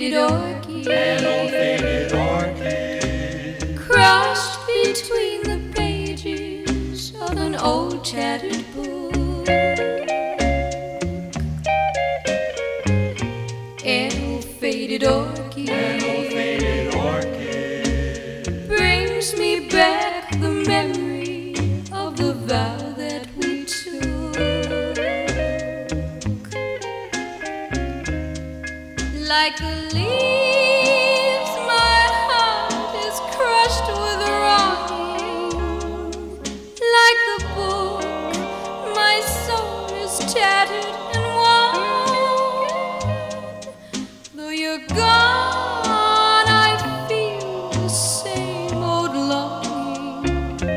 faded orchid, an old faded orchid, crushed between the pages of an old tattered book. An old faded orchid, an old faded orchid, brings me back the memory of the vow that we took. Like a leaf